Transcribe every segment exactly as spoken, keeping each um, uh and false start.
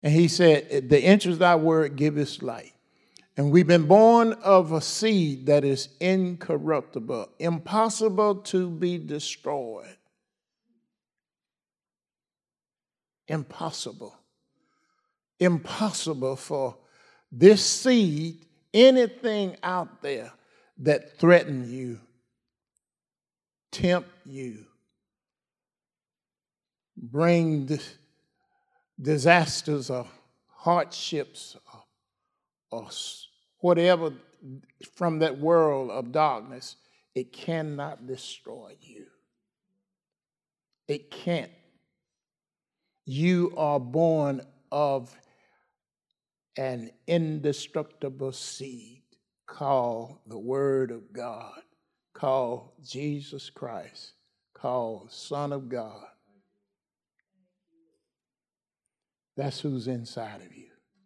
And he said, the entrance of thy word giveth light. And we've been born of a seed that is incorruptible, impossible to be destroyed. Impossible. Impossible for this seed, anything out there that threaten you, tempt you, bring dis- disasters or hardships or, or whatever from that world of darkness, it cannot destroy you. It can't. You are born of an indestructible seed called the Word of God, called Jesus Christ, called Son of God. That's who's inside of you.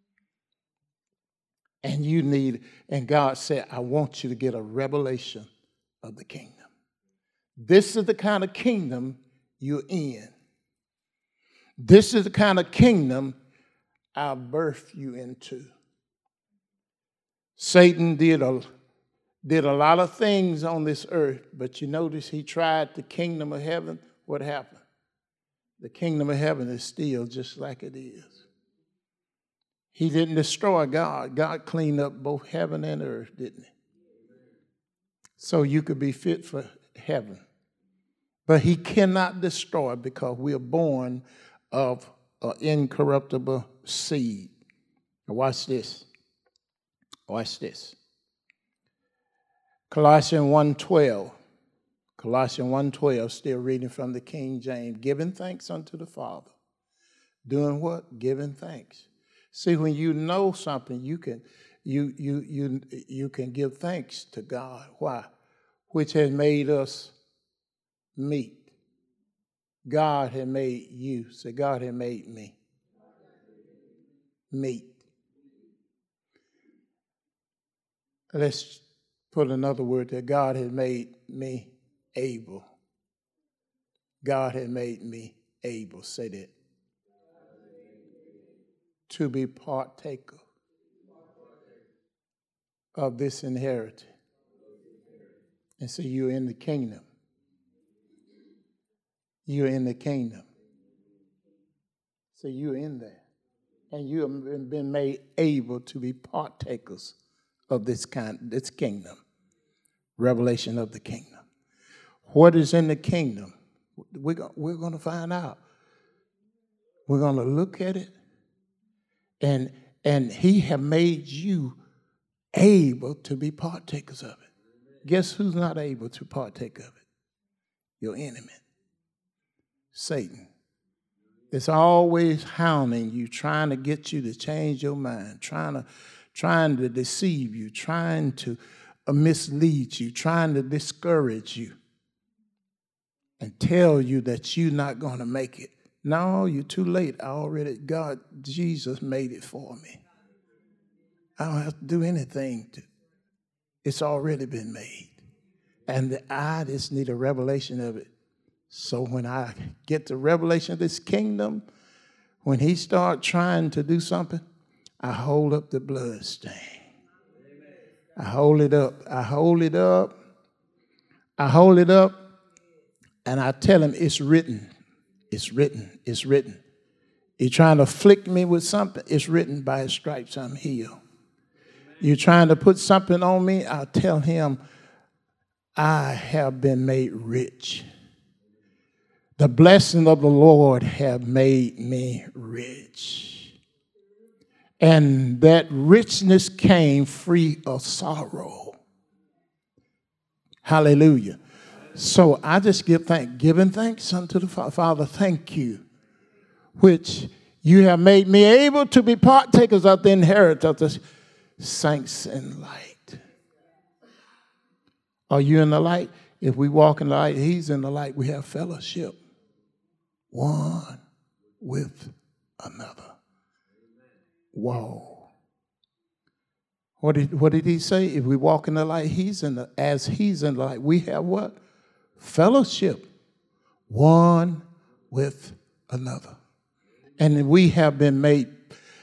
And you need, and God said, I want you to get a revelation of the kingdom. This is the kind of kingdom you're in. This is the kind of kingdom I'll birth you into. Satan did a, did a lot of things on this earth, but you notice he tried the kingdom of heaven. What happened? The kingdom of heaven is still just like it is. He didn't destroy God. God cleaned up both heaven and earth, didn't he? So you could be fit for heaven. But he cannot destroy because we are born of an incorruptible seed. Now watch this. Watch this. Colossians one twelve. Colossians one twelve, still reading from the King James. Giving thanks unto the Father. Doing what? Giving thanks. See, when you know something, you can you you you you can give thanks to God. Why? Which has made us meet. God had made you. Say, God had made me meet. Let's put another word there. God had made me able. God had made me able. Say that. To be partaker of this inheritance. And so you're in the kingdom. You're in the kingdom. So you're in there. And you have been made able to be partakers of this kind, this kingdom. Revelation of the kingdom. What is in the kingdom? We're, go, we're going to find out. We're going to look at it. And, and he have made you able to be partakers of it. Guess who's not able to partake of it? Your enemy. Satan. It's always hounding you, trying to get you to change your mind, trying to, trying to deceive you, trying to mislead you, trying to discourage you and tell you that you're not going to make it. No, you're too late. I already, God, Jesus made it for me. I don't have to do anything. To, it's already been made. And I just need a revelation of it. So when I get the revelation of this kingdom, when he starts trying to do something, I hold up the blood stain. I hold it up. I hold it up. I hold it up, and I tell him it's written. It's written. It's written. You're trying to flick me with something. It's written, by his stripes I'm healed. You're trying to put something on me. I'll tell him I have been made rich. The blessing of the Lord have made me rich. And that richness came free of sorrow. Hallelujah. So I just give thanks, giving thanks unto the Father. Father, thank you, which you have made me able to be partakers of the inheritance of the saints in light. Are you in the light? If we walk in the light, he's in the light. We have fellowship. One with another. Whoa. What did, what did he say? If we walk in the light, he's in the, as he's in the light, we have what? Fellowship. One with another. And we have been made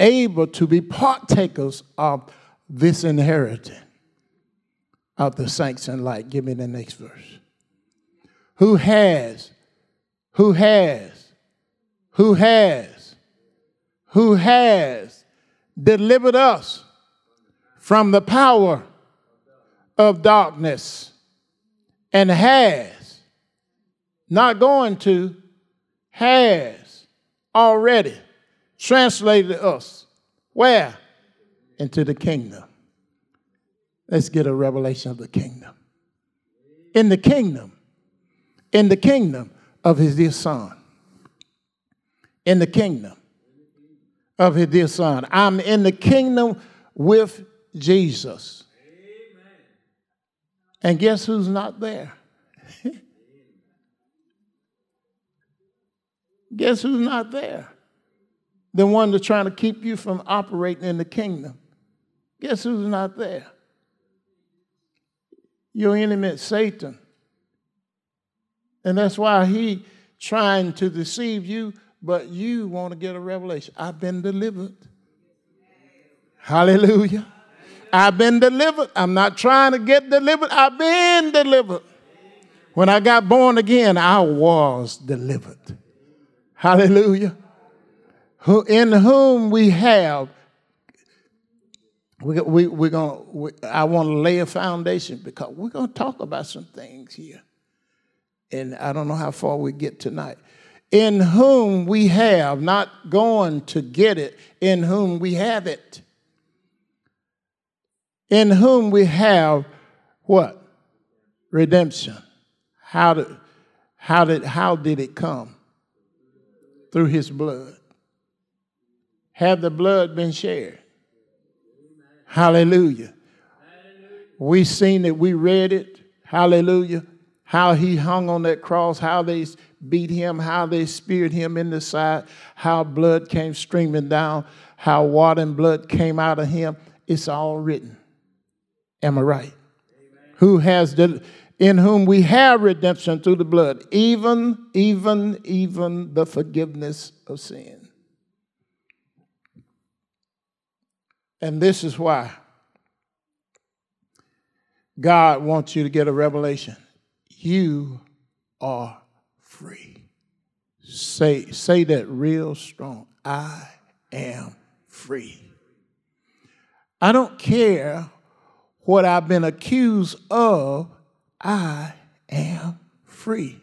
able to be partakers of this inheritance of the saints in light. Give me the next verse. Who has, who has, who has, who has delivered us from the power of darkness and has, not going to, has already translated us. Where? Into the kingdom. Let's get a revelation of the kingdom. In the kingdom. In the kingdom of his dear son. In the kingdom of his dear son. I'm in the kingdom with Jesus. Amen. And guess who's not there? Guess who's not there? The one that's trying to keep you from operating in the kingdom. Guess who's not there? Your enemy, Satan. And that's why he trying to deceive you, but you want to get a revelation. I've been delivered. Hallelujah. I've been delivered. I'm not trying to get delivered. I've been delivered. When I got born again, I was delivered. Hallelujah. Who, in whom we have, we, we, we're gonna, we, I want to lay a foundation because we're going to talk about some things here. And I don't know how far we get tonight. In whom we have, not going to get it, in whom we have it. In whom we have what? Redemption. How did, how did, how did it come? Through his blood. Have the blood been shared? Hallelujah. We seen it, we read it. Hallelujah. How he hung on that cross, how they beat him, how they speared him in the side, how blood came streaming down, how water and blood came out of him. It's all written. Am I right? Amen. Who has the, in whom we have redemption through the blood, even, even, even the forgiveness of sin. And this is why God wants you to get a revelation. You are free. Say, say that real strong. I am free. I don't care what I've been accused of. I am free.